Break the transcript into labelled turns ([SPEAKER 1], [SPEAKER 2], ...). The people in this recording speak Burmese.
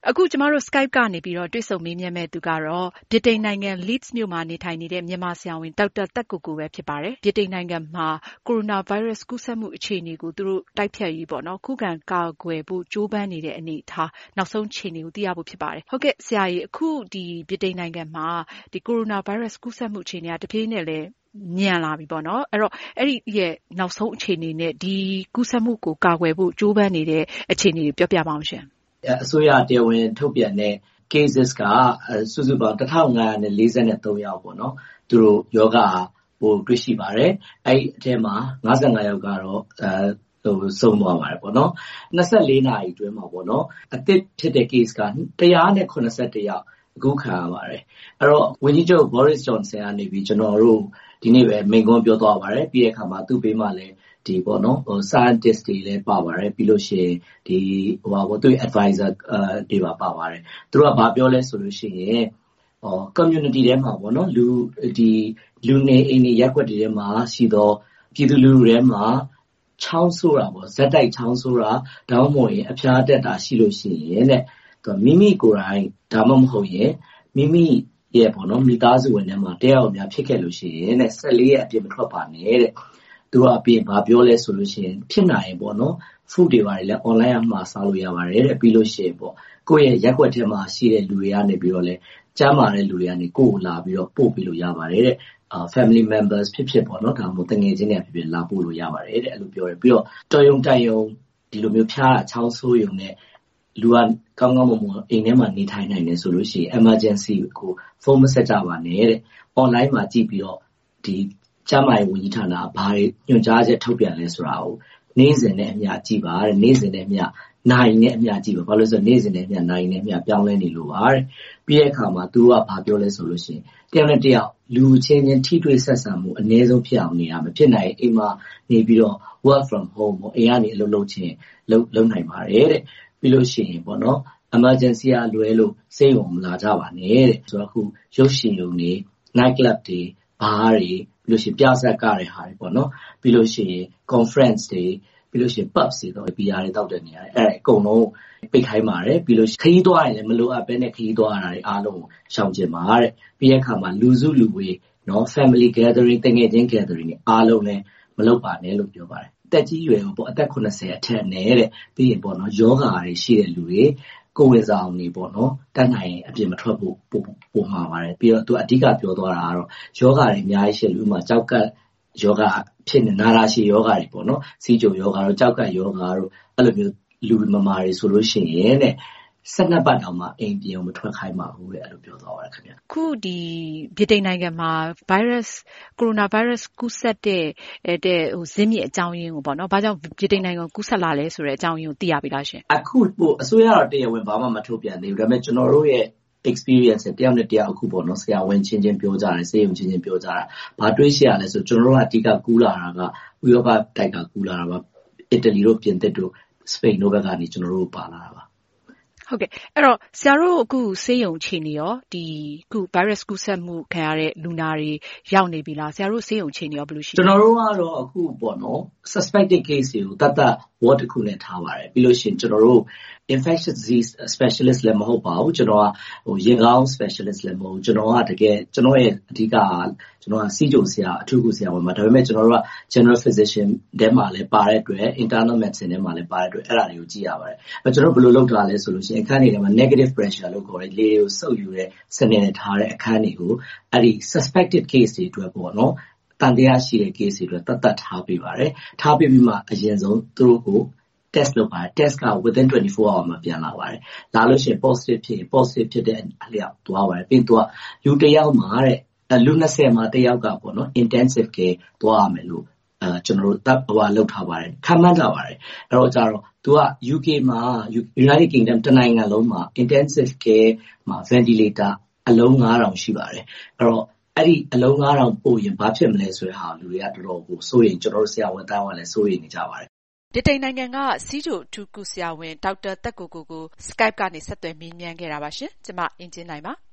[SPEAKER 1] အခုကျမတို့ Skype ကနေပြီးတော့တွေ့ဆုံမေးမြန်းမဲ့သူကတော့ဗြိတိန်နိုင်ငံ Leeds မြို့မှာနေထိုင်နေတဲ့မြန်မာဆရာဝန်ဒေါက်တာသက်ကိုကိုပဲဖြစ်ပါတယ်။ဗြိတိန်နိုင်ငံမှာကိုရိုနာဗိုင်းရပ်စ်ကူးစက်မှုအခြေအနေကိုသူတို့တိုက်ဖြတ်ရေးပေါ့နော်ခုခံကာကွယ်ဖို့ကြိုးပမ်းနေတဲ့အနေအထားနောက်ဆုံးအခြေအနေကိုသိရဖို့ဖြစ်ပါတယ်။ဟုတ်ကဲ့ဆရာကြီးအခုဒီဗြိတိန်နိုင်ငံမှာဒီကိုရိုနာဗိုင်းရပ်စ်ကူးစက်မှုအခြေအနေကတပြေးနဲ့လည်းမြန်လာပြီပေါ့နော်အဲ့တော့အဲ့ဒီရဲ့နောက်ဆုံးအခြေအနေနဲ့ဒီကူးစက်မှုကိုကာကွယ်ဖို့ကြိုးပမ်းနေတဲ့အခြေအနေကိုပြောပြပါအောင်ရှင်။
[SPEAKER 2] အစိုးရတရားဝင်ထုတ်ပြန်တဲ့ cases ကစုစုပေါင်း1543ယောက်ပေါ့နော်သူတို့ယောဂတွေ့ရှိပါတယ်အဲ့အထဲမှာ55ယောက်ကတော့ဆုံးသွားပါတယ်ပေါ့နော်24နာရီအတွင်းမှာပေါ့နော်အသစ်ဖြစ်တဲ့ case က181ယောက်အခုခံရပါတယ်အဲ့တော့ဝန်ကြီးချုပ် Boris Johnson ကနေပြီးကျွန်တော်တို့ဒီနေ့ပဲမိန့်ခွန်းပြောသွားပါတယ်ပြီးတဲ့အခါမှာသူ့ဘေးမှာလည်းဒီပေါ့နော်scientist တွေလည်းပါပါတယ်ပြီးလို့ရှိရင်ဒီသူ့ advisor တွေပါပါတယ်သူတို့ကဘာပြောလဲဆိုလို့ရှိရင် community ထဲမှာပေါ့နော်လူနေအိမ်တွေရက်ွက်တွေထဲမှာရှိတော့ပြည်သူလူထုထဲမှာချောင်းဆိုးတာပေါ့ဇက်တိုက်ချောင်းဆိုးတာဒါမှမဟုတ်ရင်အဖျားတက်တာရှိလို့ရှိရင်တဲ့မိမိကိုယ်တိုင်ဒါမှမဟုတ်ရင်မိမိရဲ့ပေါ့နော်မိသားစုဝင်ထဲမှာတယောက်အများဖြစ်ခဲ့လို့ရှိရင်တဲ့14ရက်အပြည့်မထွက်ပါနဲ့တဲ့သူကအပြင်ဘာပြောလဲဆိုလို့ရှိရင်ဖြစ်နိုင်ရင်ပေါ့နော် food တွေပါတယ်လဲ online မှာစားလို့ရပါတယ်တဲ့ပြီးလို့ရှိရင်ပေါ့ကိုယ့်ရဲ့ရက်ွက်ထဲမှာရှိတဲ့လူတွေကနေပြီးတော့လဲကျမ်းမာတဲ့လူတွေကနေကိုယ်ကိုလာပြီးတော့ပို့ပြီးလို့ရပါတယ်တဲ့family members ဖြစ်ပေါ့နော်ဒါမှမဟုတ်တငယ်ချင်းတွေဖြစ်လာပို့လို့ရပါတယ်တဲ့အဲ့လိုပြောတယ်ပြီးတော့တော်ယုံတိုင်ယုံဒီလိုမျိုးဖျားတာချောင်းဆိုးယုံနဲ့လူကကောင်းကောင်းမွန်မွန်အိမ်ထဲမှာနေထိုင်နိုင်တယ်ဆိုလို့ရှိရင် emergency ကိုဖုန်းမဆက်ကြပါနဲ့တဲ့ online မှာကြည့်ပြီးတော့ဒီကျန်းမာရေးဝန်ကြီးဌာနကဘာညွှန်ကြားချက်ထုတ်ပြန်လဲဆိုတာကိုနေ့စဉ်နဲ့အမျှကြည့်ပါတဲ့နေ့စဉ်နဲ့အမျှနိုင်နဲ့အမျှကြည့်ပါဘာလို့လဲဆိုတော့နေ့စဉ်နဲ့အမျှနိုင်နဲ့အမျှပြောင်းလဲနေလို့ပါတဲ့ပြီးတဲ့အခါမှာသူကဘာပြောလဲဆိုလို့ရှိရင်တယောက်နဲ့တယောက်လူချင်းချင်းထိတွေ့ဆက်ဆံမှုအနည်းဆုံးဖြစ်အောင်နေတာမဖြစ်နိုင်အိမ်မှာနေပြီးတော့ work from home ပေါ့အိမ်ကနေအလုပ်လုပ်ခြင်းလုပ်နိုင်ပါတယ်တဲ့ပြီးလို့ရှိရင်ပေါ့နော် emergency ကလွဲလို့စိတ်ဝင်မလာကြပါနဲ့တဲ့ဆိုတော့အခုရုပ်ရှင်ရုံတွေ night club တွေဘားတွေပြီးလို့ရှိရင်ပြဆက်ကတဲ့ဟာတွေပေါ့နော်ပြီးလို့ရှိရင် conference တွေပြီးလို့ရှိရင် pubs တွေတော့ beer တွေတောက်တဲ့နေရာတွေအဲ့အကုန်လုံးပိတ်ခိုင်းပါတယ်ပြီးလို့ခရီးသွားရင်လည်းမလိုအပ်ဘဲနဲ့ခရီးသွားရတာတွေအားလုံးကိုရှောင်ကျဉ်ပါတဲ့ပြီးတဲ့အခါမှာလူစုလူဝေးနော် family gathering တကယ်ချင်း gathering တွေအားလုံးလည်းမလုပ်ပါနဲ့လို့ပြောပါတယ်တက်ကြီးရွယ်ပေါ့အသက်80အထက်နဲ့တဲ့ပြီးရင်ပေါ့နော်ယောဂါတွေရှိတဲ့လူတွေကိုယ်ဝန်ဆောင်တွေပေါ့နော်တတ်နိုင်ရင်အပြင်မထွက်ဖို့ပို့မှာပါတယ်ပြီးတော့သူအဓိကပြောသွားတာကတော့ယောဂါတွေအများကြီးရှိလို့ဥပမာကြောက်ကပ်ယောဂဖြစ်နေနာရာရှည်ယောဂတွေပေါ့နော်စီးကြုံယောဂတို့ကြောက်ကပ်ယောဂတို့အဲ့လိုမျိုးလူမမာတွေဆိုလို့ရှိရင်တဲ့12ပတ်တောင်မှအိမ်ပြင်မထွက်ခိုင်းပါဘူးတဲ့အဲ့လိုပြောသွားပါတယ်ခင်ဗျ
[SPEAKER 1] ခုဒီဗြိတိန်နိုင်ငံမှာကိုရိုနာဗိုင်းရပ်စ်ကူးစက်တဲ့ဇင်းမြစ်အကြောင်းရင်းကိုပေါ့နော်ဘာကြောင့်ဗြိတိန်နိုင်ငံကူးစက်လာလဲဆိုတဲ့အကြောင်းရင်းကိုသိရပြီလားရှင်
[SPEAKER 2] အခုအစိုးရတော့တရားဝင်ဘာမှမထုတ်ပြန်သေးဘူးဒါပေမဲ့ကျွန်တော်တို့ရဲ့experience တယောက်နဲ့တယောက်အခုပေါ့နော်ဆရာဝန်ချင်းချင်းပြောကြတယ်ဆေးရုံချင်းချင်းပြောကြတာဘာတွေးရှိရလဲဆိုကျွန်တော်တို့ကအဓိကကူးလာတာကဥရောပတိုက်ကကူးလာတာပါအီတလီတို့ပြင်သစ်တို့စပိန်တို့ဘက်ကနေကျွန်တော်တို့ပါလာတာပါ
[SPEAKER 1] ဟုတ်ကဲ့အဲ့တော့ဆရာတို့အခုဆေးရုံခြေနေရောဒီခု virus ကူးစက်မှုခံရတဲ့လူနာတွေရောက်နေပြီလားဆရာတို့ဆေးရုံခြေနေရောဘယ်လိုရှိလဲ
[SPEAKER 2] ကျွန်တော်တို့ကတော့အခုပေါ့နော် suspected case တွေကိုတတ် ward တစ်ခုနဲ့ထားပါတယ်ပြီးလို့ရှိရင်ကျွန်တော်တို့ infectious disease specialist လည်းမဟုတ်ပါဘူးကျွန်တော်ကရင်ကောင်း specialist လည်းမဟုတ်ဘူးကျွန်တော်ကတကယ်ကျွန်တော်ရဲ့အဓိကကျွန်တော်ကစီးကြုံဆရာအထူးကုဆရာဝင်မှာဒါပေမဲ့ကျွန်တော်တို့က general physician ထဲမှာလည်းပါတဲ့အတွက် internal medicine ထဲမှာလည်းပါတဲ့အတွက်အဲ့ဒါတွေကိုကြည့်ရပါတယ်ကျွန်တော်တို့ဘယ်လိုလုပ်ထားလဲဆိုလို့ရှိရင်အခန်းတွေထဲမှာ negative pressure လို့ခေါ်တဲ့လေတွေကိုစုပ်ယူတဲ့စနစ်နဲ့ထားတဲ့အခန်းတွေကိုအဲ့ဒီ suspected case တွေအတွက်ပေါ့နော်တန်တရားရှိတဲ့ case တွေအတွက်တတ်ထားပေးပါတယ်ထားပေးပြီးမှအရင်ဆုံးသူတို့ကိုtest လုပ်ပါတယ် test က within 24 hour မှာပြန်လာပါတယ်လာလို့ရှိရင် positive ဖြစ်ရင် positive ဖြစ်တဲ့အလျောက်သွားပါတယ်ပြီးတော့လူတစ်ယောက်မှာတဲ့လူ20မှာတစ်ယောက်ကပေါ့နော် intensive care သွားရမယ်လို့ကျွန်တော်တို့လောက်ထားပါတယ်ခံမှန်းကြပါတယ်အဲ့တော့ကြတော့သူက UK မှာ United Kingdom တနိုင်ငံလုံးမှာ intensive care မှာ ventilator အလုံး9000ရှိပါတယ်အဲ့တော့အဲ့ဒီအလုံး9000ပို့ရင်ဘာဖြစ်မလဲဆိုတဲ့ဟာလူတွေကတော်တော်ကိုစိုးရိမ်ကျွန်တော်တို့ဆရာဝန်တိုင်းကလည်းစိုးရိမ်နေကြပါတယ်
[SPEAKER 1] ဗြိတိန်နိုင်ငံကစီးချိုအထူးကုဆရာဝန်ဒေါက်တာသက်ကိုကို Skype ကနေဆက်သွယ်မေးမြန်းခဲ့တာပါရှင်ကျမအင်ဂျင်နိုင်ပါ